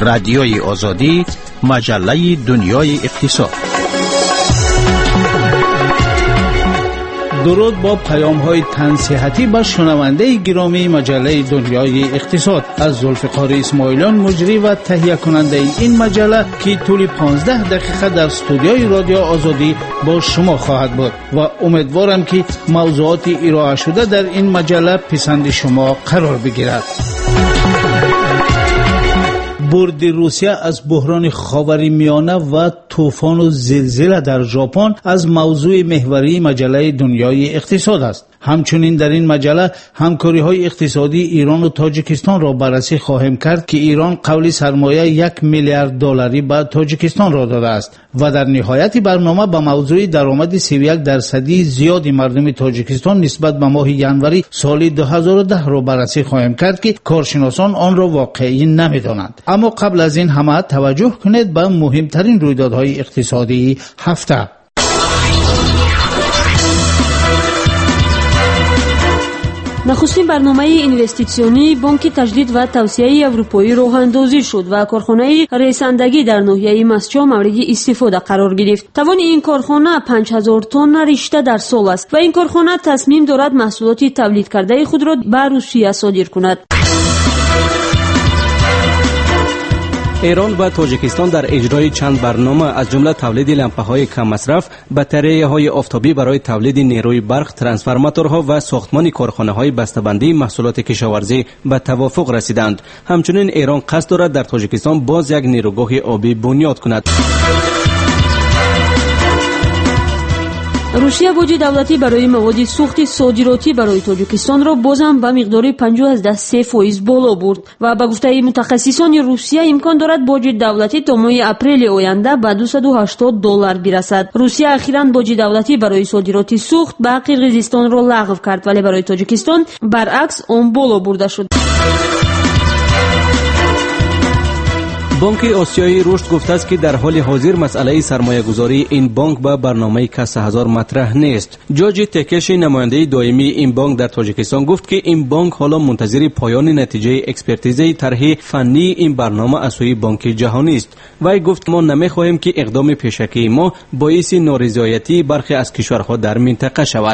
رادیوی آزادی، مجله دنیای اقتصاد. درود با پیام‌های تنصیحاتی به شنونده گرامی مجله دنیای اقتصاد از ذوالفقار اسماعیلیان، مجری و تهیه کننده این مجله که طول 15 دقیقه در استودیوی رادیو آزادی با شما خواهد بود و امیدوارم که موضوعات ارائه شده در این مجله پسند شما قرار بگیرد. برد روسیه از بحران خاورمیانه و طوفان و زلزله در ژاپن از موضوع محوری مجله دنیای اقتصاد است. همچنین در این مجله همکاری‌های اقتصادی ایران و تاجیکستان را بررسی خواهیم کرد که ایران قول سرمایه 1 میلیارد دلاری به تاجیکستان را داده است و در نهایت برنامه به موضوع درآمد 31% زیاد مردم تاجیکستان نسبت به ماه ژانویه سال 2010 را بررسی خواهیم کرد که کارشناسان آن را واقعی نمی‌دانند. اما قبل از این همه توجه کنید به مهمترین رویدادهای اقتصادی هفته. نخستین برنامه اینوستیسیونی بانک تجدید و توسعه اروپایی راه اندازی شد و کارخانه رساندگی در ناحیه مسجد مورد استفاده قرار گرفت. توان این کارخانه 5000 تن رشته در سال است و این کارخانه تصمیم دارد محصولات تولید کرده خود را به روسیه صادر کند. ایران و تاجیکستان در اجرای چند برنامه از جمله تولید لامپ‌های کم مصرف، باتری‌های آفتابی برای تولید نیروی برق، ترانسفورماتورها و ساختمان کارخانه‌های بسته‌بندی محصولات کشاورزی به توافق رسیدند. همچنین ایران قصد دارد در تاجیکستان باز یک نیروگاه آبی بنیاد کند. روسیه بودجه دولتی برای مواد سوخت صادراتی برای تاجیکستان را بازم به مقدار 50% بالا برد و به گفته متخصصان روسیه امکان دارد بودجه دولتی تا ماه اپریل آینده به $280 برسد. روسیه اخیراً بودجه دولتی برای صادرات سوخت به قرقیزستان را لغو کرد ولی برای تاجیکستان برعکس آن بالا برده شد. بانک آسیایی رشد گفته است که در حال حاضر مسئله سرمایه گذاری این بانک به برنامه کسر هزار مطرح نیست. جورج تکش، نماینده دائمی این بانک در تاجیکستان، گفت که این بانک حالا منتظر پایان نتیجه اکسپرتیزه طرح فنی این برنامه از سوی بانک جهانی است. وی گفت ما نمی‌خواهیم که اقدام پیشکی ما باعث نارضایتی برخی از کشورها در منطقه شود.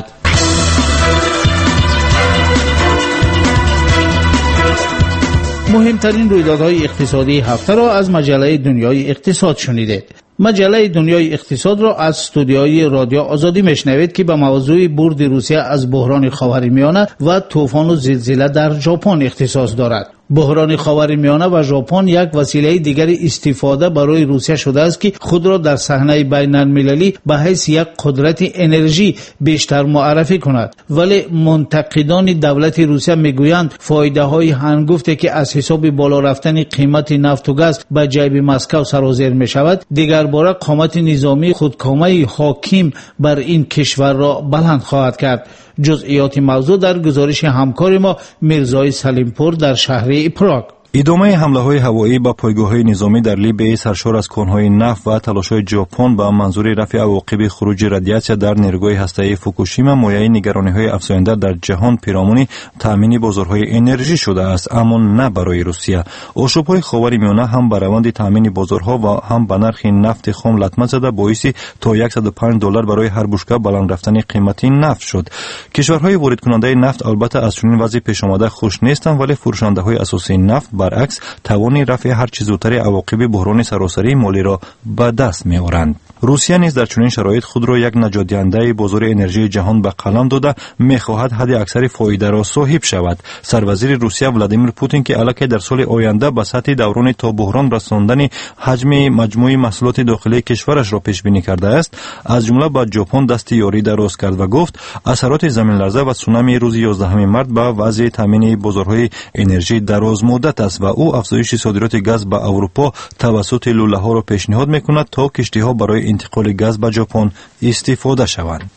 مهمترین رویدادهای اقتصادی هفته را از مجله دنیای اقتصاد شنیدید. مجله دنیای اقتصاد را از استودیوی رادیو آزادی میشنوید که به موضوع برد روسیه از بحران خاورمیانه و طوفان و زلزله در ژاپن اختصاص دارد. بحران خاورمیانه و ژاپن یک وسیله دیگر استفاده برای روسیه شده است که خود را در صحنه بین المللی به حیث یک قدرت انرژی بیشتر معرفی کند. ولی منتقدان دولت روسیه میگویند فایده های هنگفتی که از حساب بالا رفتن قیمت نفت و گاز به جیب مسکو سرازیر می شود، دیگر باره قامت نظامی خودکامه حاکم بر این کشور را بلند خواهد کرد. جزئیات موضوع در گزارش همکار ما میرزای سلیمپور در شهر پراگ. ادامه حمله‌های هوایی به پایگاه‌های نظامی در لیبی، سرشار از کان‌های نفت و تلاش‌های ژاپن به منظور رفع عواقب خروج رادیاسیون در نیروگاه هسته‌ای فوکوشیما مایه نگرانی‌های افزاینده در جهان پیرامون تامین بازارهای انرژی شده است، اما نه برای روسیه. آشوب‌های خاورمیانه هم به روند تامین بازارها و هم به نرخ نفت خام لطمه زده باعث تا $105 برای هر بشکه بلند رفتن قیمت نفت شد. کشورهای وارد کننده نفت البته از چنین وضعی پیش آمده خوش نیستند، ولی فروشنده‌های اساسی نفت برعکس توان رفع هر چه زودتر عواقب بحران سراسری مالی را به دست می‌آورند. روسیه نیز در چنین شرایط خود را یک نجات دهنده بازار انرژی جهان به قلم داده می‌خواهد حد اکثر فایده را صاحب شود. سروزیر روسیه ولادیمیر پوتین که الکی در سال آینده به سطح دوران تا بحران رساندن حجم مجموعی محصولات داخلی کشورش را پیش بینی کرده است، از جمله با ژاپن دست یاری دراز کرد و گفت اثرات زمین لرزه و تسونامی روز 11 مارس به وضع تامین بازارهای انرژی دراز مدت است و او افزایش صادرات گاز به اروپا توسط لوله‌ها را پیشنهاد می‌کند تا کشتی‌ها برای انتقال گاز به ژاپن استفاده شوند.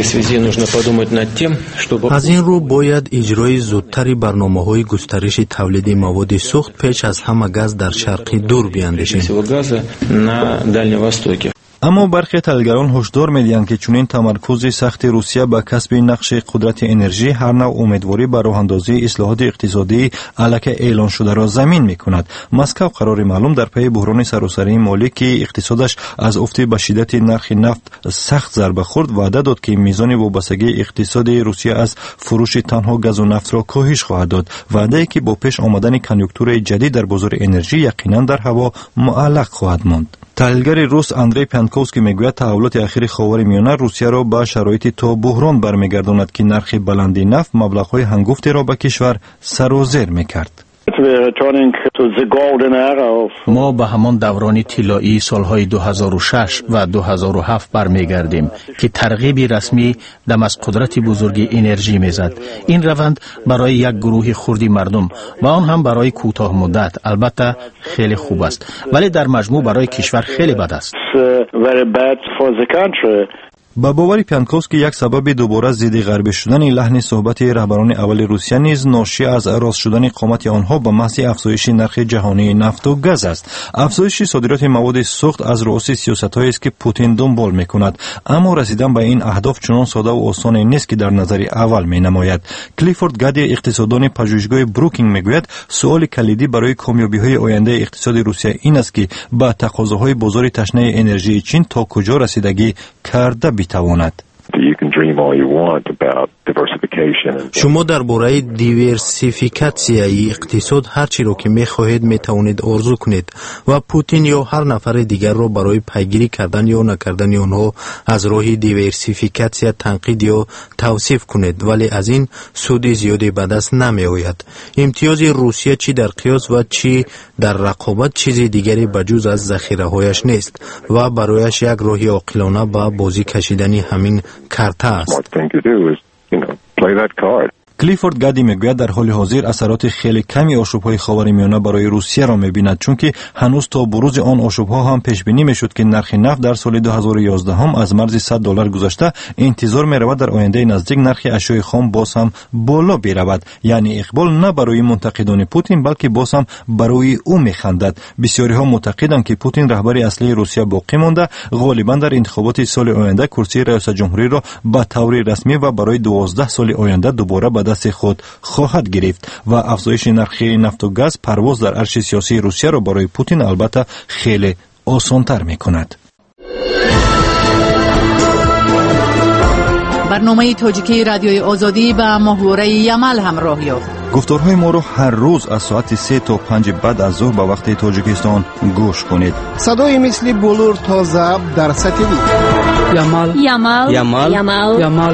از این رو باید اجرای زودتری برنامه‌های گسترش تولید مواد سوخت پیش از همه گاز در شرق دور بیاندیشیم. اما برخی تحلیلگران هشدار می‌دهند که چنین تمرکز سخت روسیه به کسب نقش قدرت انرژی هر نوع امیدواری بر راه اندازی اصلاحات اقتصادی الک اعلان شده را زمین می‌کند. مسکو قرار معلوم در پی بحران سراسری مالی که اقتصادش از افت به شدت نرخ نفت سخت ضربه خورد وعده داد که میزان وابستگی اقتصادی روسیه از فروش تنها گاز و نفت را کاهش خواهد داد. وعده‌ای که با پیش آمدن کنیونکتور جدید در بازار انرژی یقینا در هوا معلق خواهد ماند. تحلیلگر روس اندری پانکوفسکی میگوید تحولات اخیر خاورمیانه روسیه را به شرایط تا بحران برمیگرداند که نرخ بلندی نفت مبلغ‌های هنگفتی را به کشور سر و زیر می‌کرد. ما به همان دوران طلایی سالهای 2006 و 2007 برمیگردیم که ترغیب رسمی دم از قدرت بزرگ انرژی میزد. این روند برای یک گروه خردی مردم و آن هم برای کوتاه مدت البته خیلی خوب است، ولی در مجموع برای کشور خیلی بد است. با باور پانکوفسکی یک سبب دوباره ضد غربی شدن لحن صحبت رهبران اول روسیه نیز ناشی از راست شدن قامت آنها به محض افزایش نرخ جهانی نفت و گاز است. افزایش صادرات مواد سوخت از رأس سیاست‌هایی است که پوتین دنبال می‌کند، اما رسیدن به این اهداف چنان ساده و آسان نیست که در نظر اول می‌نماید. کلیفورد گادی اقتصاددان پژوهشگاه بروکینگ می‌گوید سؤال کلیدی برای کامیابی‌های آینده اقتصاد روسیه این است که با تقاضاهای بازار تشنه انرژی چین تا کجا رسیدگی کرده بتواند. شما درباره دیورسیفیکاسیای اقتصاد هر چی را که می‌خواهید می‌توانید آرزو کنید و پوتین یا هر نفر دیگر را برای پیگیری کردن یا نکردن آنها از راه دیورسیفیکاسیا تنقید یا توصیف کنید، ولی از این سود زیادی به دست نمی‌آید. امتیاز روسیه چی در قیاس و چی در رقابت چیز دیگری بجز از ذخیره‌هایش نیست و برایش یک راه عاقلانه به بازی کشیدن همین کارت است. کلیفورد گادی میگوید در حال حاضر اثرات خیلی کمی آشوب‌های خاورمیانه برای روسیه را می‌بیند، چون که هنوز تا بروز آن آشوب‌ها هم پیش بینی می‌شد که نرخ نفت در سال 2011 هم از مرز $100 گذشته. انتظار می‌رود در آینده نزدیک نرخ اشیاء خام باز هم بالا برود، یعنی اقبال نه برای منتقدان پوتین بلکه باز هم برای او می‌خندد. بسیاری‌ها معتقدند که پوتین رهبر اصلی روسیه باقی مانده، غالباً در انتخابات سال آینده کرسی ریاست جمهوری را به طور رسمی و برای 12 سال آینده دوباره دست خود خواهد گرفت و افزایش نرخ نفت و گاز پرواز در عرش سیاسی روسیه را برای پوتین البته خیلی آسان‌تر می‌کند. برنامه تاجیکی رادیوی آزادی به ماهواره یمل همراه یافت. گفتارهای ما را هر روز از ساعت 3 تا 5 بعد از ظهر به وقت تاجیکستان گوش کنید. صدای مثل بلور تا ضبط در ساتلیت. یمل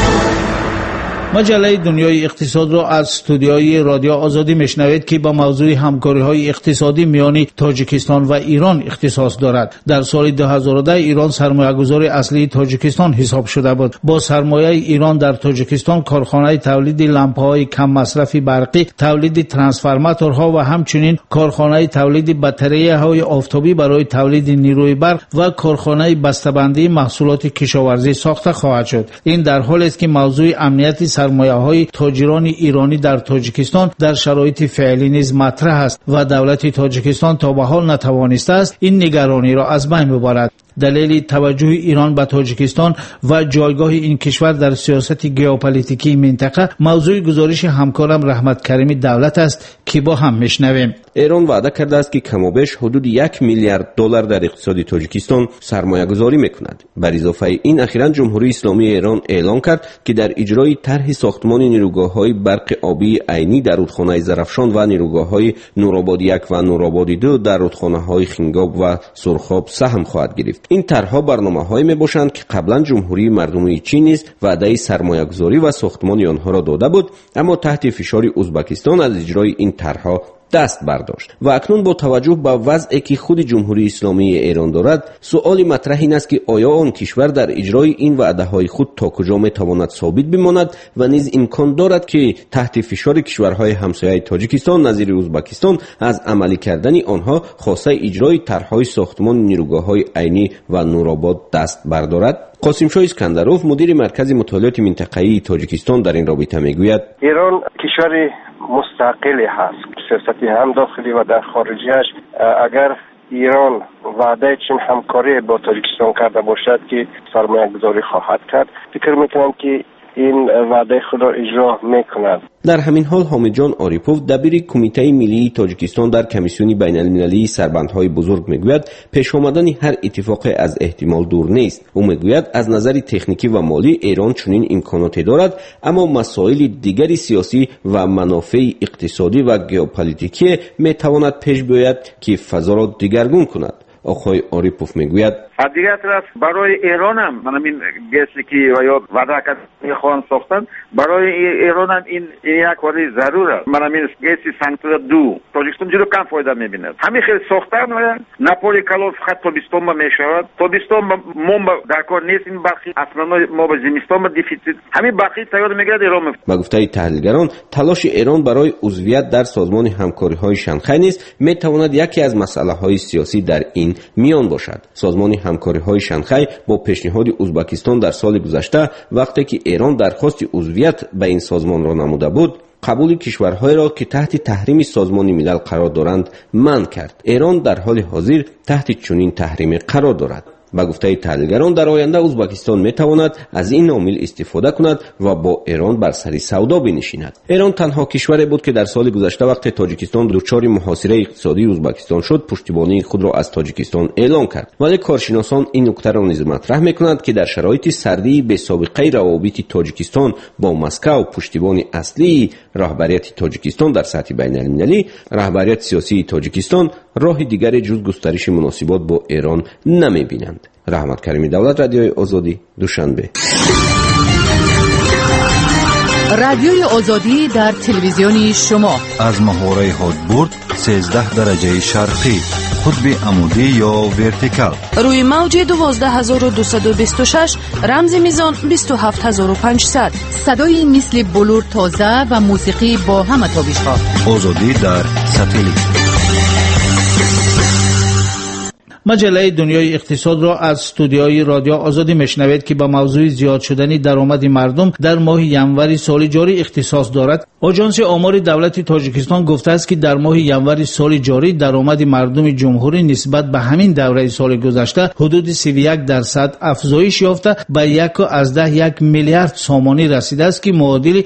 مجله دنیای اقتصاد را از استودیوی رادیو آزادی میشنوید که با موضوع همکاری‌های اقتصادی میان تاجیکستان و ایران اختصاص دارد. در سال 2010 ایران سرمایه‌گذار اصلی تاجیکستان حساب شده بود. با سرمایه ایران در تاجیکستان کارخانه تولید لامپ‌های کم مصرف برقی، تولید ترانسفورماتورها و همچنین کارخانه تولید باتری‌های آفتابی برای تولید نیروی برق و کارخانه بسته‌بندی محصولات کشاورزی ساخته خواهد شد. این در حالی است که موضوع امنیت سرمایه‌های تاجران ایرانی در تاجیکستان در شرایط فعلی نیز مطرح است و دولت تاجیکستان تا به حال نتوانسته است این نگرانی را از بین ببرد. دلیل توجه ایران به تاجیکستان و جایگاه این کشور در سیاست ژئوپلیتیکی منطقه موضوع گزارش همکارم رحمت کریمی دولت است که با هم میشنویم. ایران وعده کرده است که کم و بیش حدود $1 میلیارد در اقتصاد تاجیکستان سرمایه گذاری میکند. بر اضافه این اخیراً جمهوری اسلامی ایران اعلام کرد که در اجرای طرح ساختمان نیروگاه‌های برق آبی عینی در رودخانه زرافشان و نیروگاه‌های نورآباد 1 و نورآباد 2 در رودخانه‌های خنگاب و سرخاب سهم خواهد گرفت. این طرح‌ها برنامه‌هایی میباشند که قبلا جمهوری مردمی چین نیز وعده سرمایه‌گذاری و ساختمان آنها را داده بود، اما تحت فشار ازبکستان از اجرای این طرح‌ها دست برداشت و اکنون با توجه به وضعی که خود جمهوری اسلامی ایران دارد، سؤال مطرح این است که آیا آن کشور در اجرای این وعده‌های خود تا کجا میتواند ثابت بماند و نیز امکان دارد که تحت فشار کشورهای همسایه تاجیکستان نظیر ازبکستان از عملی کردن آنها خواسته اجرای طرح‌های ساختمان نیروگاه‌های عینی و نورآباد دست بردارد. قاسم شاه اسکندروف مدیر مرکز مطالعات منطقه‌ای تاجیکستان در این رابطه میگوید ایران کشور مستقلی هست، سیاستی هم داخلی و در خارجیش اگر ایران وعده چین همکاری با تاجیکستان کرده باشد که سرمایه گذاری خواهد کرد، فکر میکنم که این وعده خود را اجرا میکند. در همین حال حامد جان آریپوف دبیر کمیته ملی تاجیکستان در کمیسیون بین المللی سربندهای بزرگ میگوید پیش آمدن هر اتفاق از احتمال دور نیست. او میگوید از نظر تکنیکی و مالی ایران چنین امکاناتی دارد، اما مسائل دیگری سیاسی و منافع اقتصادی و ژئوپلیتیکی میتواند پیش بیاید که فضا را دگرگون کند. آقای آریپوف میگوید دیگر طرف برای ایران هم من این گسی که یا وعده کرد میخوان ساختن، برای ایران هم این یک ولی ضروره. من این گسی سانتر دو تاجیکستان جلو کم فایده میبیند. همین خیلی ساختن و ناپولی کالوف خط تابستان ما میشود، تابستان ما در کار نیست، این باقی اصلا ما به زمستان ما دیفیسیت همین باقی تیار میگرد ایران. با گفته تحلیلگران تلاش ایران برای عضویت در سازمان همکاری های شانگهای نیز میتواند یکی از مسئله های سیاسی در این میان باشد. سازمان همکاری های شانگهای با پیشنهاد ازبکستان در سال گذشته وقتی که ایران درخواست عضویت به این سازمان را نموده بود، قبول کشورهای را که تحت تحریم سازمان ملل قرار دارند منع کرد. ایران در حال حاضر تحت چنین تحریم قرار دارد. با گفته تحلیلگران در آینده ازبکستان میتواند از این عامل استفاده کند و با ایران بر سر سودا بنشیند. ایران تنها کشوری بود که در سال گذشته وقتی تاجیکستان دچار محاصره اقتصادی ازبکستان شد پشتیبانی خود را از تاجیکستان اعلام کرد. ولی کارشناسان این نکته را نیز مطرح میکنند که در شرایط سردی به سابقه روابط تاجیکستان با مسکو پشتیبانی اصلی رهبریت تاجیکستان در سطح بین المللی، رهبریت سیاسی تاجیکستان راه دیگری جز گسترش مناسبات با ایران نمیبینند. رحمت کریمی دولت، رادیوی آزادی، دوشنبه. رادیوی آزادی در تلویزیونی شما از محوره هادبورد 13 درجه شرقی، قطب عمودی یا ورتیکال، روی موج 12226 رمز میزان 27500. صدای مثل بلور تازه و موسیقی با همه تابش‌ها. آزادی در ساتلیت. مجله دنیای اقتصاد را از استودیوی رادیو آزادی میشنوید که با موضوع زیاد شدن درآمد مردم در ماه ینور سال جاری اختصاص دارد. آژانس آمار دولت تاجیکستان گفته است که در ماه ینور سال جاری درآمد مردم جمهوری نسبت به همین دوره سال گذشته حدود 31% افزایش یافته به 1.1 میلیارد سامانی رسیده است که معادل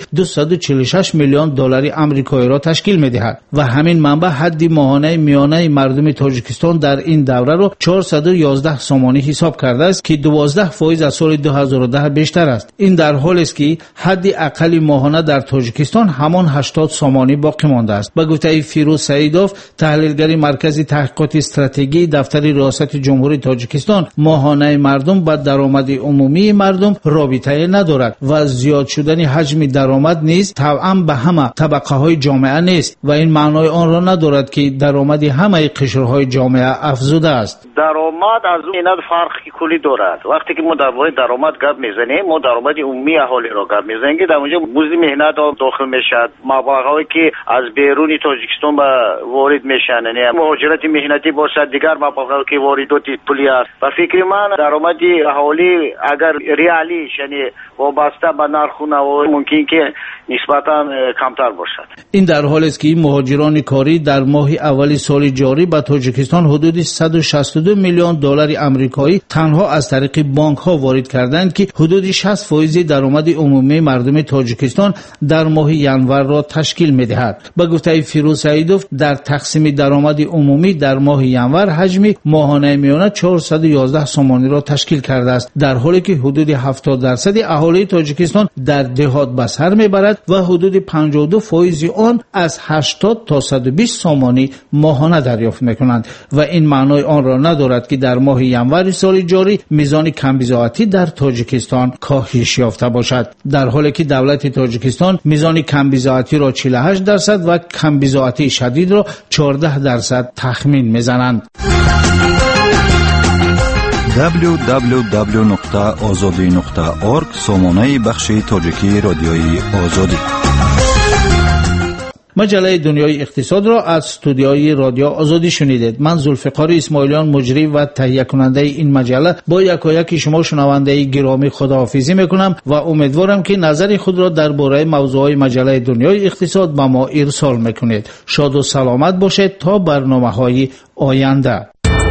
246 میلیون دلار آمریکایی را تشکیل می‌دهد و همین منبع حد ماهانه میانه مردم تاجیکستان در این دوره را 411 سامانی حساب کرده است که 12% از سال 2010 بیشتر است. این در حالی است که حد اقل ماهانه در تاجیکستان همان 80 سامانی باقی مانده است. به گفته فیروز سعیدوف، تحلیلگر مرکز تحقیقات استراتژی دفتر ریاست جمهوری تاجیکستان، ماهانه مردم با درآمد عمومی مردم رابطه ندارد و زیاد شدن حجم درآمد نیز طبعا به همه طبقه های جامعه نیست و این معنای آن را ندارد که درآمد همه قشرهای جامعه افزوده است. درآمد از این فرقی کلی دارد. وقتی که ما درباره درآمد گپ میزنیم، ما درآمد عمومی اهالی را گپ میزنیم که در اونجا مزد مهنت داخل میشد، مبلغایی که از بیرون تاجیکستان به وارد میشن، یعنی مهاجرت مهنتی باشد، دیگر مبلغایی که واردات پولی است. و فکر من درآمد اهالی اگر ریالیش یعنی وابسته به نرخ نو ممکن که نسبتا کمتر باشد. این در حالی است که مهاجران کاری در ماه اول سال جاری به تاجیکستان حدود 162 میلیون دلار آمریکایی تنها از طریق بانک ها وارد کردند که حدود 60% درآمد عمومی مردم تاجیکستان در ماه ینور را تشکیل می‌دهد. به گفته فیروز سعیدوف، در تقسیم درآمد عمومی در ماه ینور حجم ماهانه میانه 411 سامانی را تشکیل کرده است، در حالی که حدود 70% اهالی تاجیکستان در دهات به سر میبرد و حدود 52% آن از 80 تا 120 سامانی ماهانه دریافت میکنند و این معنای آن را ندارد که در ماه ینور سال جاری میزان کمبزاعتی در تاجیکستان کاهش یافته باشد، در حالی که دولت تاجیکستان میزان کمبزاعتی را 48% و کمبزاعتی شدید را 14% تخمین میزنند. www.azadi.org سامانه بخش تاجیکی رادیوی آزادی. مجله دنیای اقتصاد را از استودیوی رادیو آزادی شنیدید. من ذوالفقار اسماعیلیان مجری و تهیه کننده این مجله با یکایک شما شنونده گرامی خداحافظی میکنم و امیدوارم که نظر خود را درباره موضوعات مجله دنیای اقتصاد به ما ارسال میکنید. شاد و سلامت باشید تا برنامه‌های آینده.